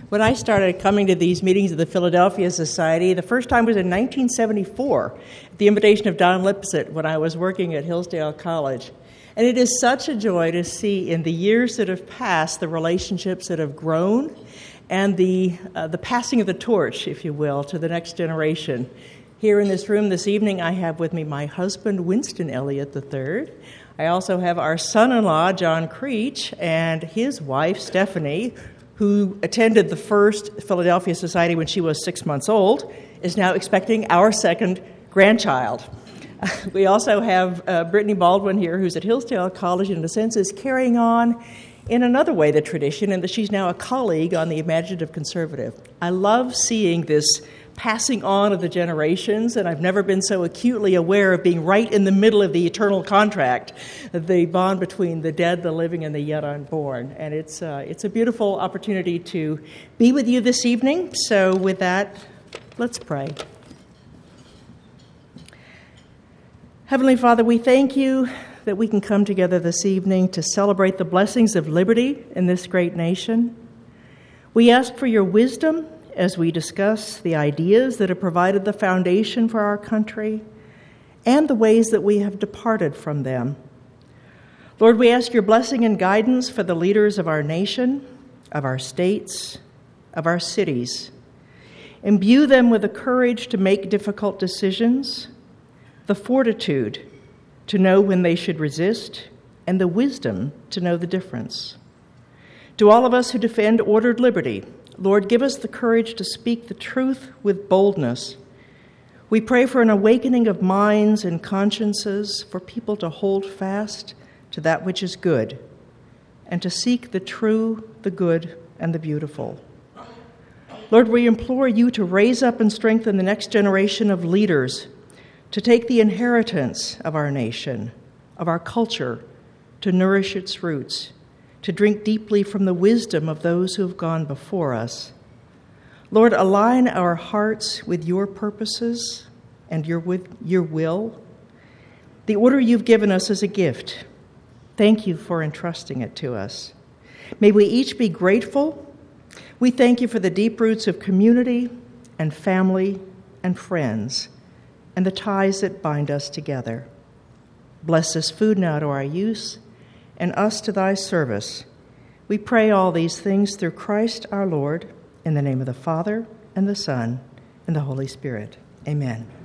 When I started coming to these meetings of the Philadelphia Society, the first time was in 1974, at the invitation of Don Lipset when I was working at Hillsdale College. And it is such a joy to see in the years that have passed the relationships that have grown and the passing of the torch, if you will, to the next generation. Here in this room this evening, I have with me my husband, Winston Elliott III. I also have our son-in-law, John Creech, and his wife, Stephanie, who attended the first Philadelphia Society when she was 6 months old, is now expecting our second grandchild. We also have Brittany Baldwin here, who's at Hillsdale College, and in a sense is carrying on in another way the tradition, and that she's now a colleague on the Imaginative Conservative. I love seeing this passing on of the generations, and I've never been so acutely aware of being right in the middle of the eternal contract, the bond between the dead, the living, and the yet unborn. And it's a beautiful opportunity to be with you this evening. So with that, let's pray. Heavenly Father, we thank you that we can come together this evening to celebrate the blessings of liberty in this great nation. We ask for your wisdom as we discuss the ideas that have provided the foundation for our country and the ways that we have departed from them. Lord, we ask your blessing and guidance for the leaders of our nation, of our states, of our cities. Imbue them with the courage to make difficult decisions, the fortitude to know when they should resist, and the wisdom to know the difference. To all of us who defend ordered liberty, Lord, give us the courage to speak the truth with boldness. We pray for an awakening of minds and consciences, for people to hold fast to that which is good, and to seek the true, the good, and the beautiful. Lord, we implore you to raise up and strengthen the next generation of leaders to take the inheritance of our nation, of our culture, to nourish its roots, to drink deeply from the wisdom of those who have gone before us. Lord, align our hearts with your purposes and with your will. The order you've given us is a gift. Thank you for entrusting it to us. May we each be grateful. We thank you for the deep roots of community and family and friends and the ties that bind us together. Bless this food now to our use, and us to thy service. We pray all these things through Christ our Lord, in the name of the Father, and the Son, and the Holy Spirit. Amen.